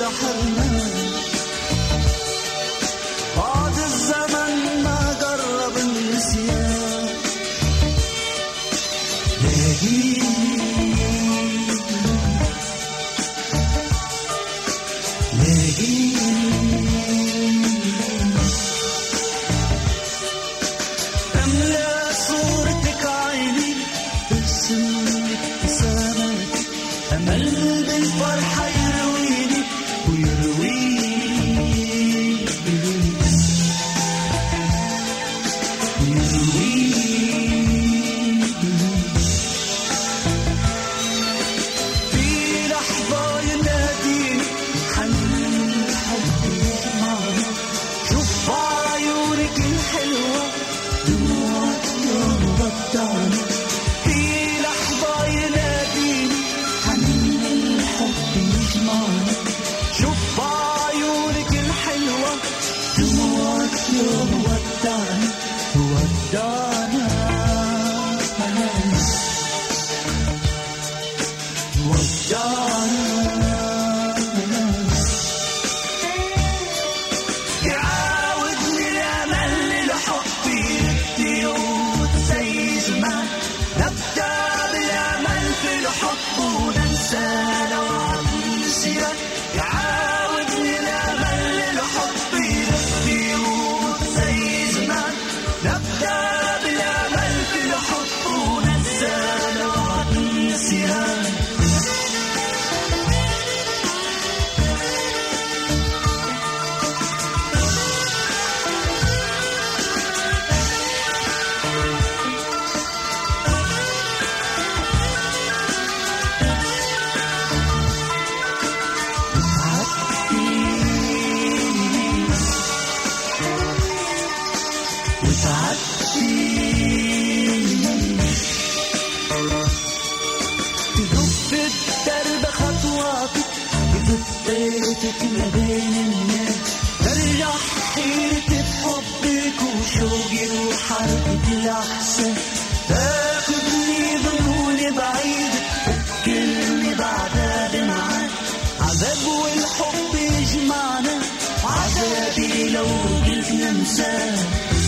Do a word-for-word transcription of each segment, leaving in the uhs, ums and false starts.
حرمان. بعد الزمن ما قرب النسيان لاقيني لاقيني تملأ صورتك عيني ترسم ابتسامات أمل بالفرحة يرويني ويرويني ويرويني في لحظة يناديني حنين الحب يجمعنا. شوف عيونك الحلوة دموعك يوم ودعنا. في لحظة يناديني حنين الحب يجمعنا. شوف عيونك الحلوة دموعك يوم ودعنا ودعنا ودعنا. يعاودني الأمل للحب يدي وزي زمان. نبدأ بالأمل في الحب وننسى نوع النسيان. يعاودني الأمل للحب يدي وزي زمان. نبدأ بالأمل في الحب وننسى نوع النسيان. تدق الدرب خطواتك بخطيتك ما بين الناس. ترجع حيرتي بحبك وشوقي وحركة الأحساس. تاخدني ظنوني بعيد تفكرني بعداد معاك. عذاب والحب يجمعنا عذابي لو قلت ننساه.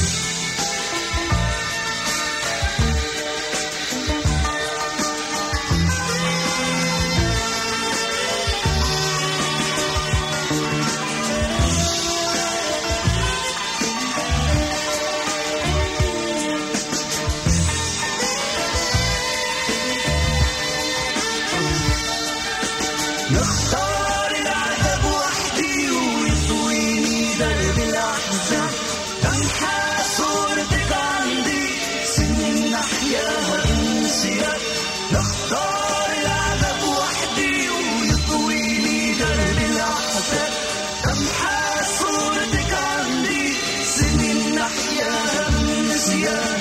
نختار العذاب وحدي ويطويني درب الأحزان. تمحى صورتك عندي سنين نحياها بالنسيان. نختار العذاب وحدي ويطويني درب الأحزان. تمحى صورتك عندي سنين نحياها بالنسيان.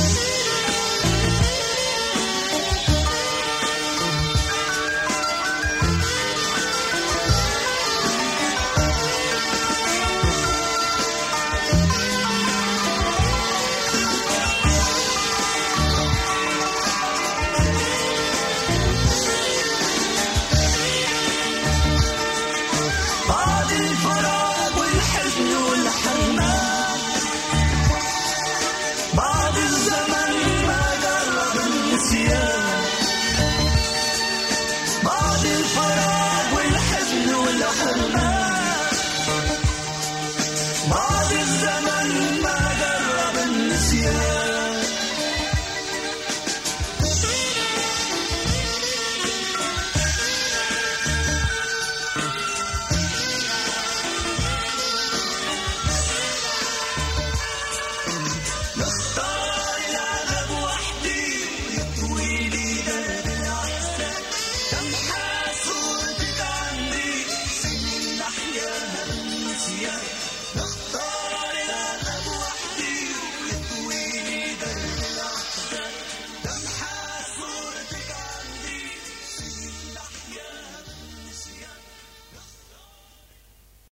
بعد الفراق والحزن والحرمان. بعد الزمن ما قرب النسيان. بعد الفراق والحزن والحرمان. بعد الزمن ما قرب النسيان. نختار العذاب وحدي ويطويني درب الأحزان. تمحى صورتك عندي سنين نحياها بالنسيان.